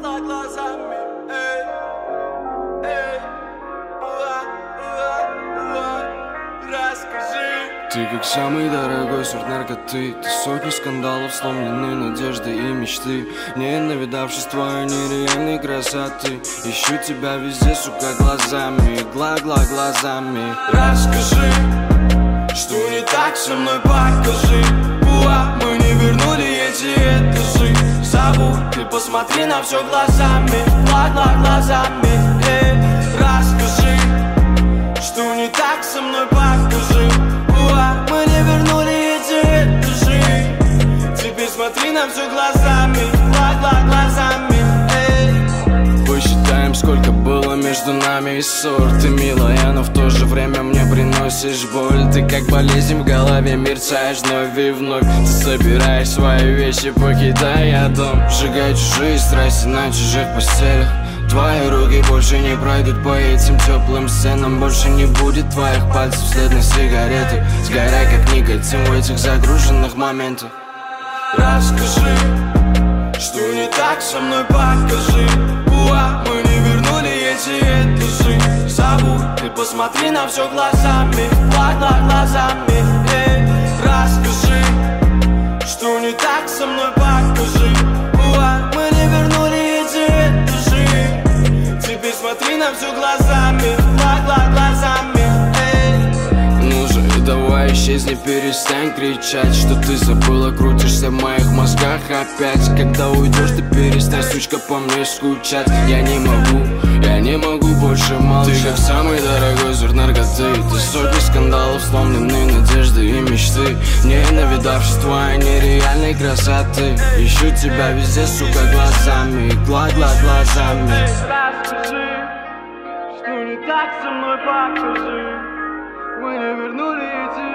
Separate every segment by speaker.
Speaker 1: глазами, эй, эй, расскажи.
Speaker 2: Ты как самый дорогой сорт наркоты. Ты сотни скандалов, сломлены надежды и мечты. Не навидавшись твоей нереальной красоты, ищу тебя везде, сука, глазами, глазами.
Speaker 1: Расскажи, что не так со мной, покажи. Мы не вернули эти этажи. Забудь, ты посмотри на все глазами, глазами. Расскажи, что не так со мной, покажи. Мы не вернули эти этажи. Теперь смотри на все глазами, глазами.
Speaker 2: Посчитаем, сколько было между нами и ссор. Ты милая, но в то же время мне приносишь боль. Ты как болезнь в голове, мерцаешь вновь и вновь. Ты собираешь свои вещи, покидая дом. Сжигай чужие страсти на чужих постелях. Твои руки больше не пройдут по этим теплым сценам. Больше не будет твоих пальцев след на сигареты. Сгорай как никотин в этих загруженных моментах.
Speaker 1: Расскажи, что не так со мной, покажи. Мы не вернули эти этажи. Забудь, ты посмотри на все глазами, глазами. Расскажи, что не так со мной, покажи. Мы не вернули эти этажи. Теперь смотри на все глазами, глазами.
Speaker 2: Ну же, давай исчезни, перестань кричать, что ты забыла, крутишься в моих мозгах опять. Когда уйдешь, ты перестань, сучка, по мне скучать. Я не могу больше молчать. Ты как самый дорогой сорт наркоты. Ты сотни скандалов, сломлены надежды и мечты. Не навидавшись твоей нереальной красоты, ищу тебя везде, сука, глазами, глазами.
Speaker 1: Расскажи, что не так со мной, покажи. Мы не вернули эти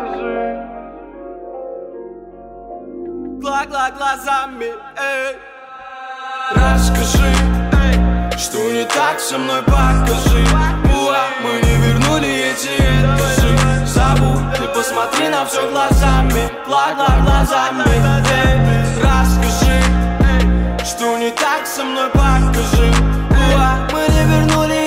Speaker 1: этажи. Глазами, эй. Расскажи, что не так со мной, покажи. Мы не вернули эти этажи. Забудь, ты посмотри на все глазами, глазами. Расскажи, что не так со мной, покажи. Мы не вернули